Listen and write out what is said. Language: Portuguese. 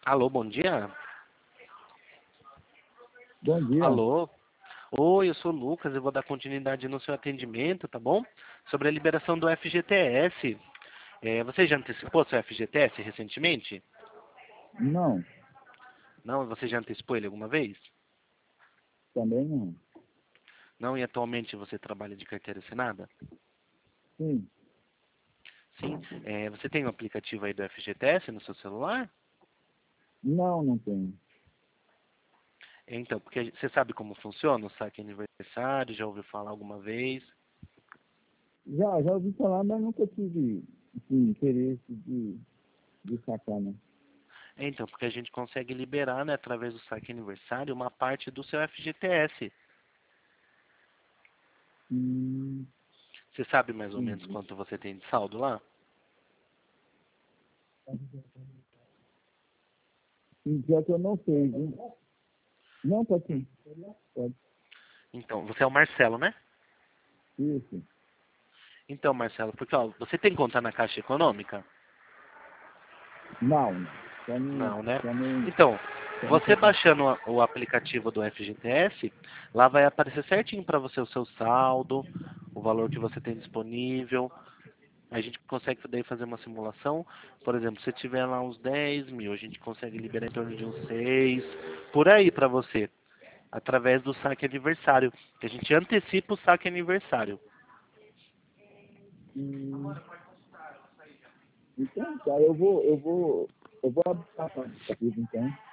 Alô, bom dia. Bom dia. Alô. Oi, eu sou o Lucas, eu vou dar continuidade no seu atendimento, tá bom? Sobre a liberação do FGTS. Você já antecipou seu FGTS recentemente? Não, Não? Você já antecipou ele alguma vez? também não. Não, e atualmente você trabalha de carteira assinada? Sim, Sim. Você tem o aplicativo aí do FGTS no seu celular? não tenho. Então, porque você sabe como funciona o saque aniversário, já ouviu falar alguma vez? Já ouvi falar, mas nunca tive interesse de sacar, né? Então, porque a gente consegue liberar, né, através do saque aniversário, uma parte do seu FGTS. Hum, Você sabe mais ou menos entendi. quanto você tem de saldo lá? Sim, pior que eu não sei, viu? Não, pode sim. Pode. Então, você é o Marcelo, né? Isso. Então, Marcelo, porque ó, você tem conta na Caixa Econômica? Não. Só Não, né? no, Então, só no você cartão. baixando o aplicativo do FGTS, lá vai aparecer certinho para você o seu saldo, o valor que você tem disponível. A gente consegue daí fazer uma simulação. Por exemplo, se tiver lá uns 10 mil, a gente consegue liberar em torno de uns 6, por aí para você, através do saque aniversário. Que a gente antecipa o saque aniversário. Hum, então, tá, eu vou abrir a aplicativo, então.